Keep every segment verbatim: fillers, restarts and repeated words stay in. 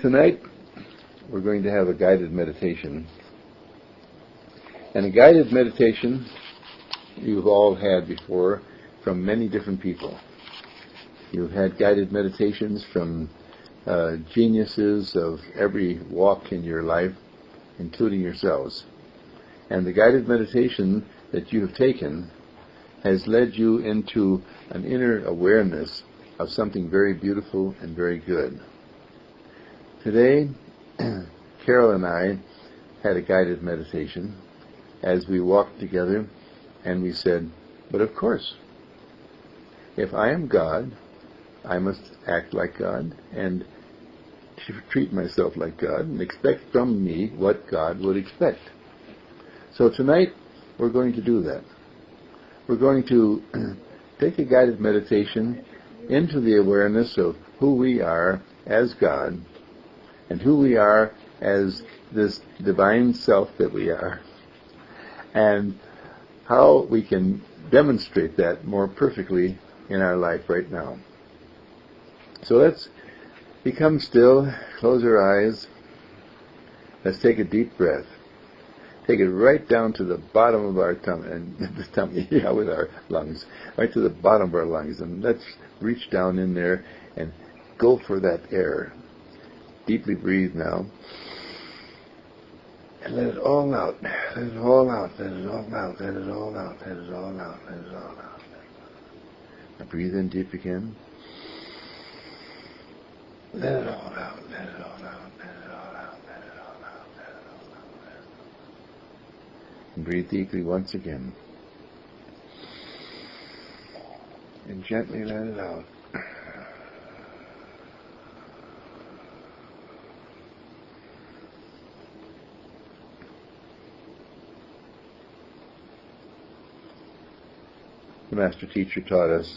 Tonight, we're going to have a guided meditation. And a guided meditation you've all had before from many different people. You've had guided meditations from uh, geniuses of every walk in your life, including yourselves. And the guided meditation that you have taken has led you into an inner awareness of something very beautiful and very good. Today, Carol and I had a guided meditation as we walked together, and we said, but of course, if I am God, I must act like God and treat myself like God and expect from me what God would expect. So tonight, we're going to do that. We're going to take a guided meditation into the awareness of who we are as God and who we are as this divine self that we are, and how we can demonstrate that more perfectly in our life right now. So let's become still, close our eyes, let's take a deep breath. Take it right down to the bottom of our tummy, and the tummy, yeah, with our lungs, right to the bottom of our lungs, and let's reach down in there and go for that air. Deeply breathe now, and let it all out. Let it all out. Let it all out. Let it all out. Let it all out. Let it all out. Now breathe in deep again. Let it all out. Let it all out. Let it all out. Let it all out. Let it all out. Let it all out. And breathe deeply once again, and gently let it out. The Master Teacher taught us,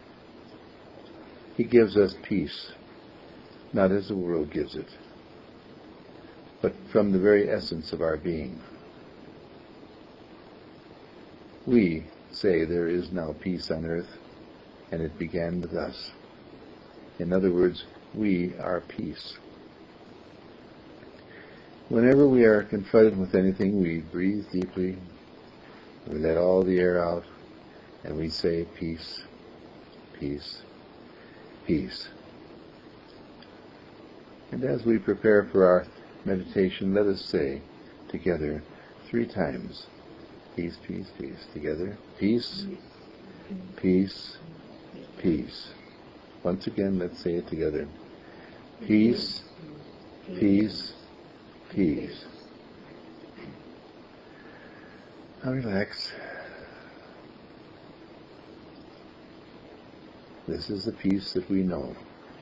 He gives us peace, not as the world gives it, but from the very essence of our being. We say there is now peace on earth, and it began with us. In other words, we are peace. Whenever we are confronted with anything, we breathe deeply, we let all the air out, and we say, peace, peace, peace. And as we prepare for our meditation, let us say together three times, peace, peace, peace. Together, peace, peace, peace. Once again, let's say it together. Peace, peace, peace. Now relax. This is the peace that we know.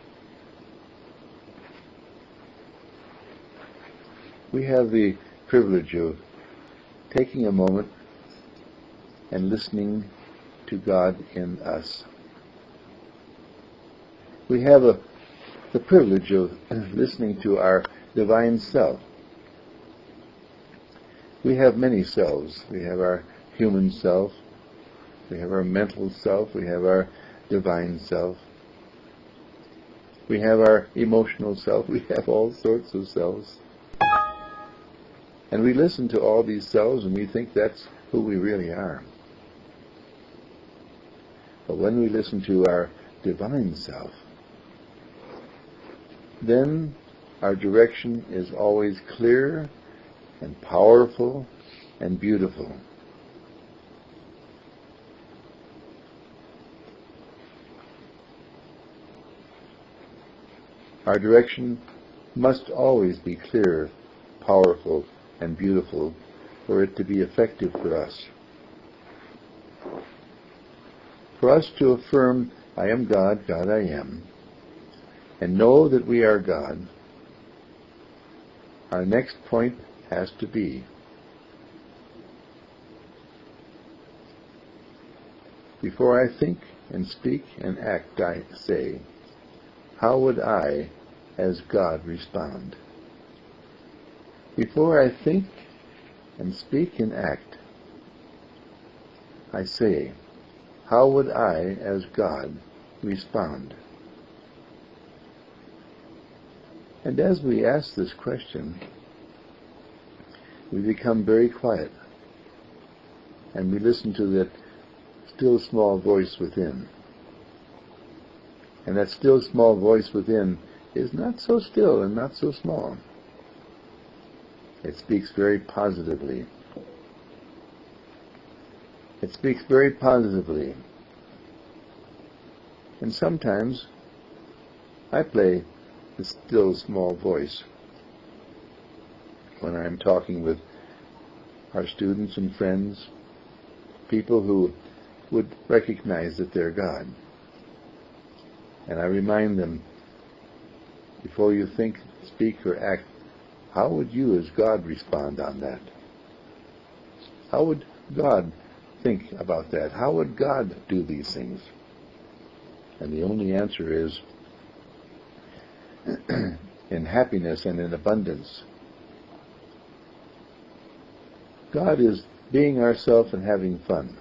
We have the privilege of taking a moment and listening to God in us. We have a, the privilege of listening to our divine self. We have many selves. We have our human self. We have our mental self. We have our divine self. We have our emotional self. We have all sorts of selves. And we listen to all these selves and we think that's who we really are. But when we listen to our divine self, then our direction is always clear and powerful and beautiful. Our direction must always be clear, powerful, and beautiful for it to be effective for us. For us to affirm, I am God, God I am, and know that we are God, our next point has to be, before I think and speak and act, I say, how would I, as God, respond? Before I think and speak and act, I say, how would I, as God, respond? And as we ask this question, we become very quiet, and we listen to that still small voice within. And that still small voice within is not so still and not so small. It speaks very positively. It speaks very positively. And sometimes I play the still small voice when I'm talking with our students and friends, people who would recognize that they're God. And I remind them, before you think, speak, or act, how would you as God respond on that? How would God think about that? How would God do these things? And the only answer is in happiness and in abundance. God is being ourselves and having fun.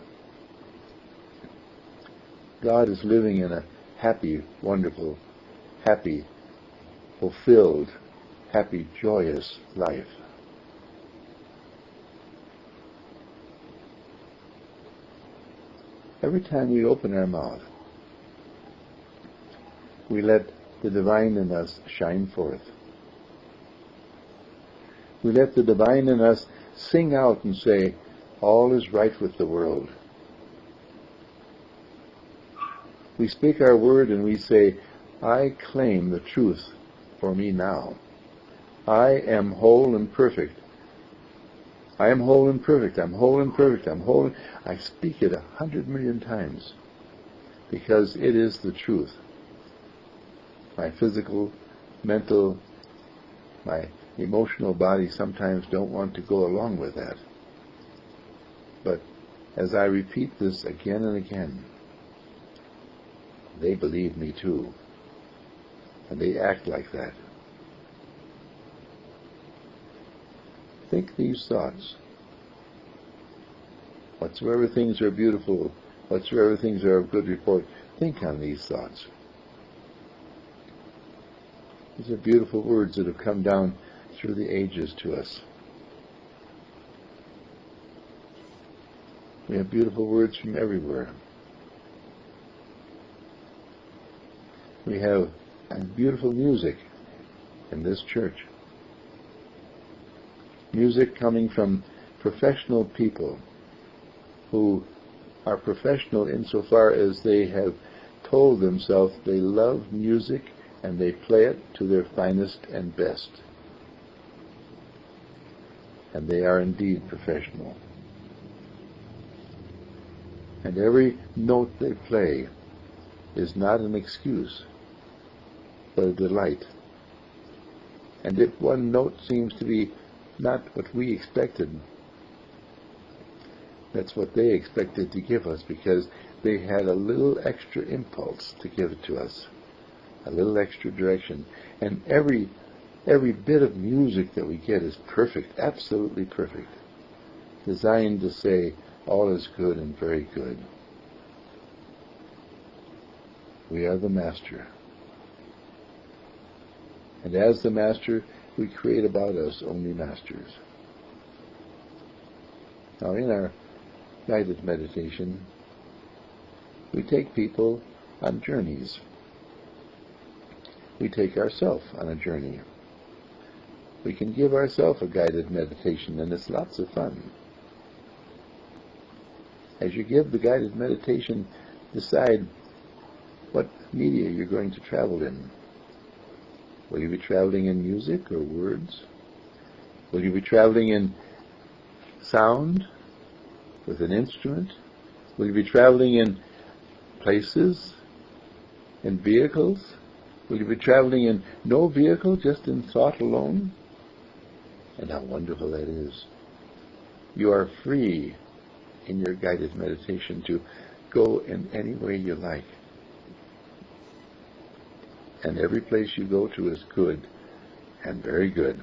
God is living in a happy, wonderful, happy, fulfilled, happy, joyous life. Every time we open our mouth, we let the divine in us shine forth. We let the divine in us sing out and say, all is right with the world. We speak our word and we say, I claim the truth for me now. I am whole and perfect. I am whole and perfect. I'm whole and perfect. I'm whole. I speak it a hundred million times because it is the truth. My physical, mental, my emotional body sometimes don't want to go along with that. But as I repeat this again and again, they believe me too. And they act like that. Think these thoughts. Whatsoever things are beautiful, whatsoever things are of good report, think on these thoughts. These are beautiful words that have come down through the ages to us. We have beautiful words from everywhere. We have beautiful music in this church. Music coming from professional people who are professional insofar as they have told themselves they love music and they play it to their finest and best. And they are indeed professional. And every note they play is not an excuse, but a delight. And if one note seems to be not what we expected, that's what they expected to give us, because they had a little extra impulse to give it to us, a little extra direction. And every every bit of music that we get is perfect, absolutely perfect, designed to say all is good and very good. We are the master. And as the master, we create about us only masters. Now, in our guided meditation, we take people on journeys. We take ourselves on a journey. We can give ourselves a guided meditation, and it's lots of fun. As you give the guided meditation, decide what media you're going to travel in. Will you be traveling in music or words? Will you be traveling in sound with an instrument? Will you be traveling in places, in vehicles? Will you be traveling in no vehicle, just in thought alone? And how wonderful that is. You are free in your guided meditation to go in any way you like. And every place you go to is good and very good.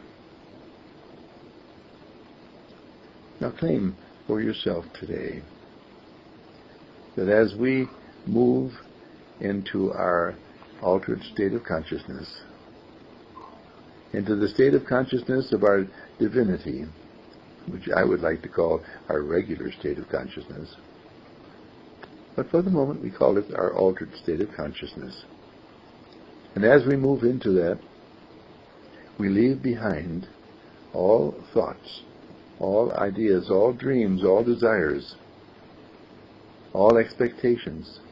Now claim for yourself today that as we move into our altered state of consciousness, into the state of consciousness of our divinity, which I would like to call our regular state of consciousness. But for the moment we call it our altered state of consciousness. And as we move into that, we leave behind all thoughts, all ideas, all dreams, all desires, all expectations.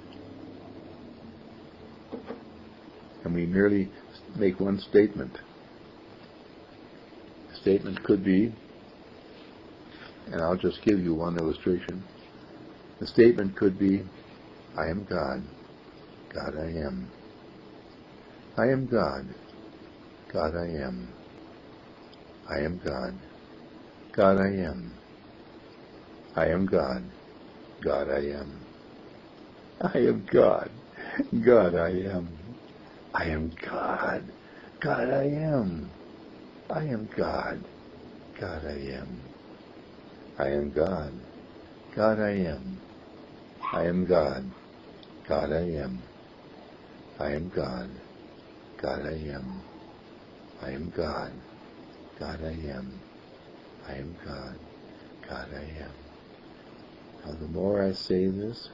And we merely make one statement. The statement could be, and I'll just give you one illustration. The statement could be, I am God. God I am. I am God. God I am. I am God. God I am. I am God. God I am. I am God. God I am. I am God. God I am. I am God. God I am. I am God. God I am. I am God. God I am. I am God. God I am. I am God. God I am. I am God. God I am. Now the more I say this,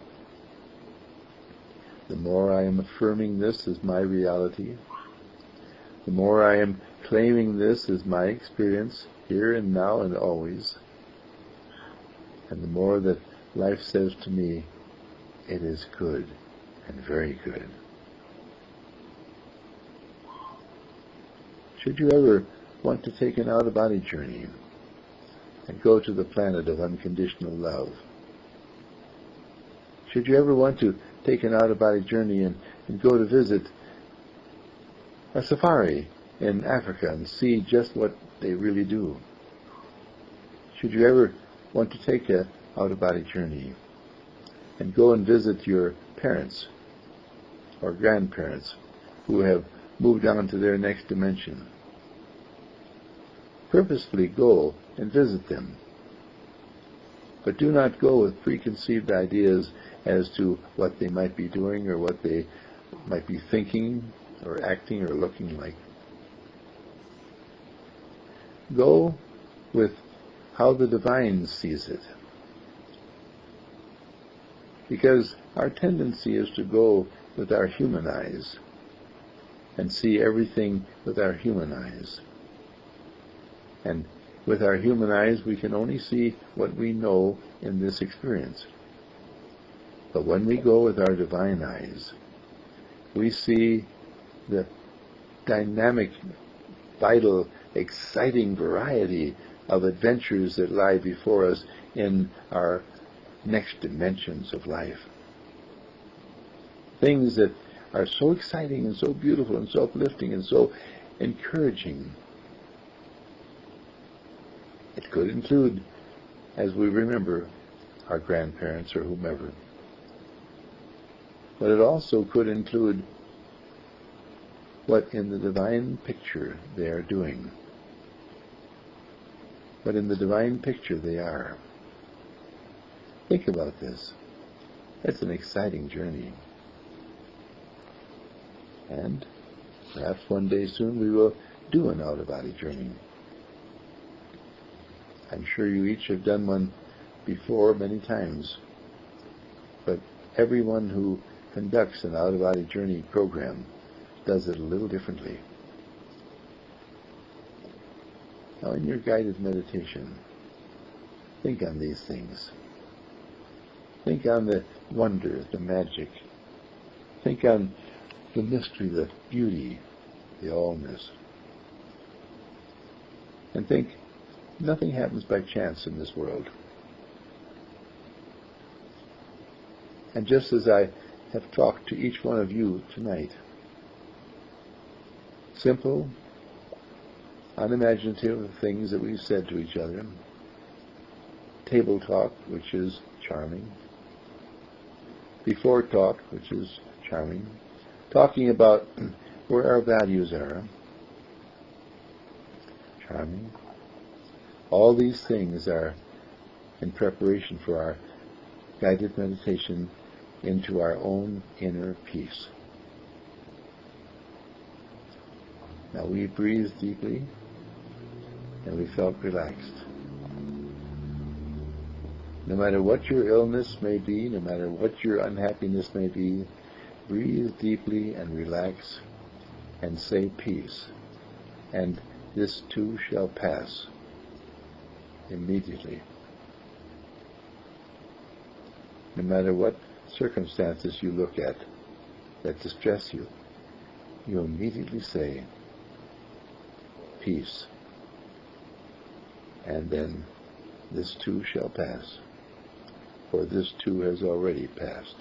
the more I am affirming this as my reality, the more I am claiming this as my experience here and now and always, and the more that life says to me, it is good and very good. Should you ever want to take an out-of-body journey and go to the planet of unconditional love, should you ever want to take an out-of-body journey and, and go to visit a safari in Africa and see just what they really do, should you ever want to take an out-of-body journey and go and visit your parents or grandparents who have moved on to their next dimension, purposefully go and visit them. But do not go with preconceived ideas as to what they might be doing or what they might be thinking or acting or looking like. Go with how the divine sees it. Because our tendency is to go with our human eyes and see everything with our human eyes. And with our human eyes, we can only see what we know in this experience. But when we go with our divine eyes, we see the dynamic, vital, exciting variety of adventures that lie before us in our next dimensions of life. Things that are so exciting and so beautiful and so uplifting and so encouraging. It could include, as we remember, our grandparents or whomever. But it also could include what in the divine picture they are doing. What in the divine picture they are. Think about this. It's an exciting journey. And perhaps one day soon we will do an out-of-body journey. I'm sure you each have done one before many times. But everyone who conducts an out-of-body journey program does it a little differently. Now in your guided meditation, think on these things. Think on the wonder, the magic. Think on the mystery, the beauty, the allness. And think, nothing happens by chance in this world. And just as I have talked to each one of you tonight, simple, unimaginative things that we've said to each other, table talk, which is charming, before talk, which is charming, talking about where our values are, charming. All these things are in preparation for our guided meditation into our own inner peace. Now we breathed deeply and we felt relaxed. No matter what your illness may be, no matter what your unhappiness may be, breathe deeply and relax and say peace. And this too shall pass immediately. No matter what circumstances you look at that distress you, you immediately say peace. And then this too shall pass, for this too has already passed.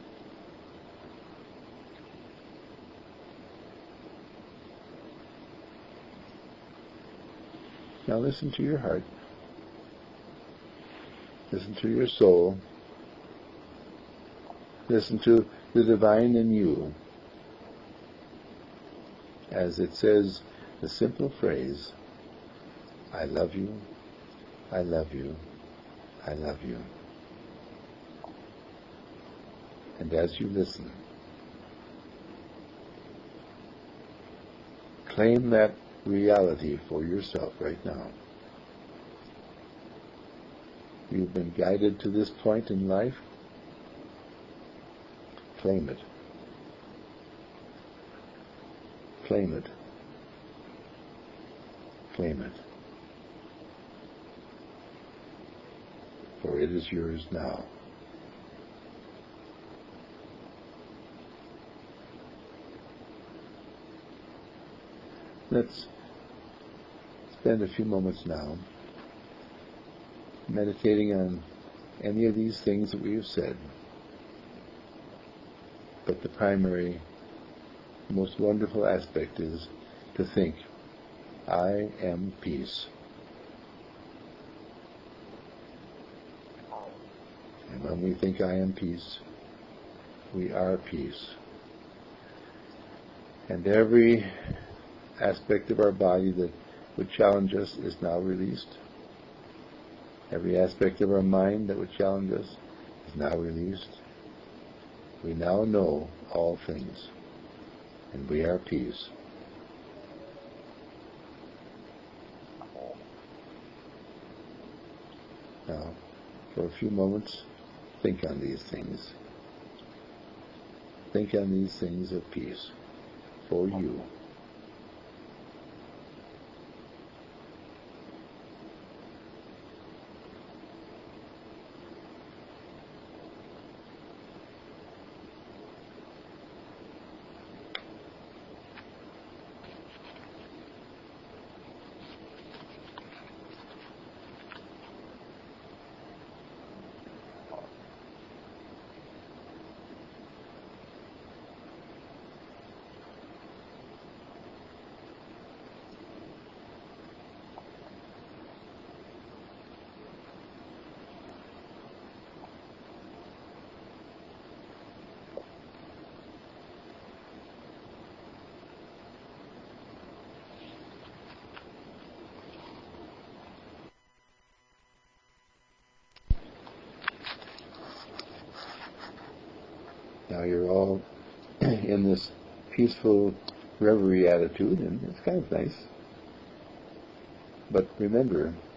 Now listen to your heart. Listen to your soul. Listen to the divine in you. As it says the simple phrase, I love you, I love you, I love you. And as you listen, claim that reality for yourself right now. You've been guided to this point in life. Claim it. Claim it. Claim it. For it is yours now. Let's spend a few moments now meditating on any of these things that we have said. But the primary, most wonderful aspect is to think, I am peace. And when we think I am peace, we are peace. And every aspect of our body that would challenge us is now released. Every aspect of our mind that would challenge us is now released. We now know all things, and we are peace. Now, for a few moments, think on these things. Think on these things of peace for you. Now you're all in this peaceful reverie attitude, and it's kind of nice. But remember,